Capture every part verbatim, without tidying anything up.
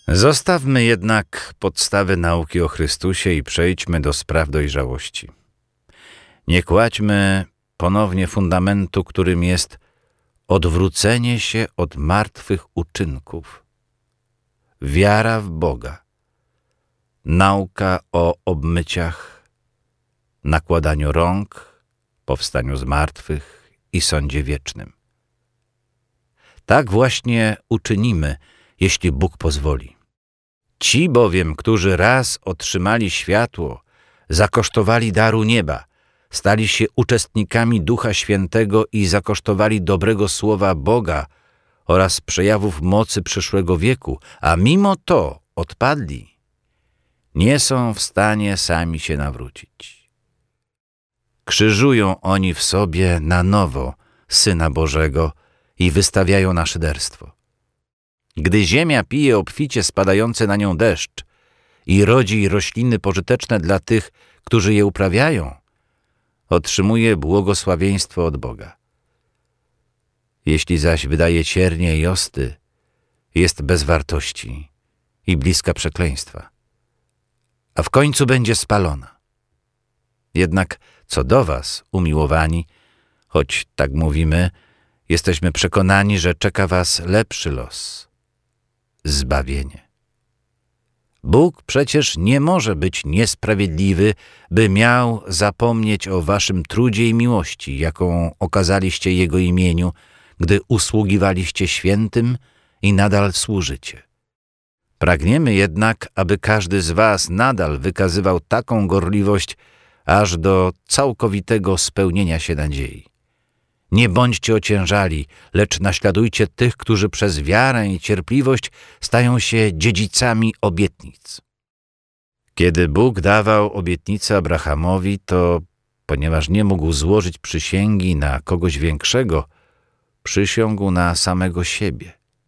Zostawmy jednak podstawy nauki o Chrystusie i przejdźmy do spraw dojrzałości. Nie kładźmy ponownie fundamentu, którym jest odwrócenie się od martwych uczynków, wiara w Boga, nauka o obmyciach, nakładaniu rąk, powstaniu z martwych i sądzie wiecznym. Tak właśnie uczynimy, jeśli Bóg pozwoli. Ci bowiem, którzy raz otrzymali światło, zakosztowali daru nieba, stali się uczestnikami Ducha Świętego i zakosztowali dobrego słowa Boga oraz przejawów mocy przyszłego wieku, a mimo to odpadli, nie są w stanie sami się nawrócić. Krzyżują oni w sobie na nowo Syna Bożego i wystawiają na szyderstwo. Gdy ziemia pije obficie spadający na nią deszcz i rodzi rośliny pożyteczne dla tych, którzy je uprawiają, otrzymuje błogosławieństwo od Boga. Jeśli zaś wydaje ciernie i osty, jest bez wartości i bliska przekleństwa, a w końcu będzie spalona. Jednak co do was, umiłowani, choć tak mówimy, jesteśmy przekonani, że czeka was lepszy los – zbawienie. Bóg przecież nie może być niesprawiedliwy, by miał zapomnieć o waszym trudzie i miłości, jaką okazaliście Jego imieniu, gdy usługiwaliście świętym i nadal służycie. Pragniemy jednak, aby każdy z was nadal wykazywał taką gorliwość, aż do całkowitego spełnienia się nadziei. Nie bądźcie ociężali, lecz naśladujcie tych, którzy przez wiarę i cierpliwość stają się dziedzicami obietnic. Kiedy Bóg dawał obietnicę Abrahamowi, to, ponieważ nie mógł złożyć przysięgi na kogoś większego, przysiągł na samego siebie.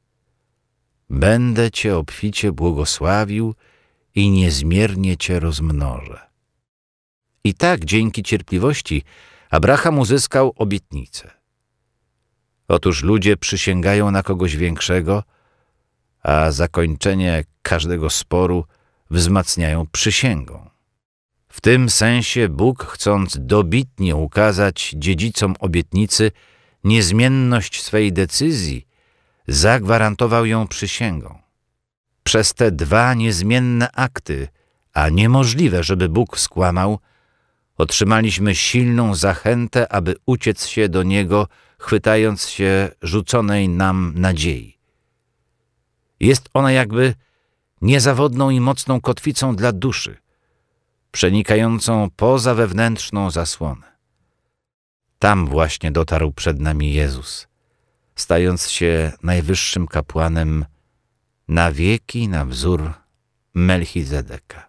Będę cię obficie błogosławił i niezmiernie cię rozmnożę. I tak dzięki cierpliwości Abraham uzyskał obietnicę. Otóż ludzie przysięgają na kogoś większego, a zakończenie każdego sporu wzmacniają przysięgą. W tym sensie Bóg, chcąc dobitnie ukazać dziedzicom obietnicy niezmienność swej decyzji, zagwarantował ją przysięgą. Przez te dwa niezmienne akty, a niemożliwe, żeby Bóg skłamał, otrzymaliśmy silną zachętę, aby uciec się do Niego, chwytając się rzuconej nam nadziei. Jest ona jakby niezawodną i mocną kotwicą dla duszy, przenikającą poza wewnętrzną zasłonę. Tam właśnie dotarł przed nami Jezus, stając się najwyższym kapłanem na wieki na wzór Melchizedeka.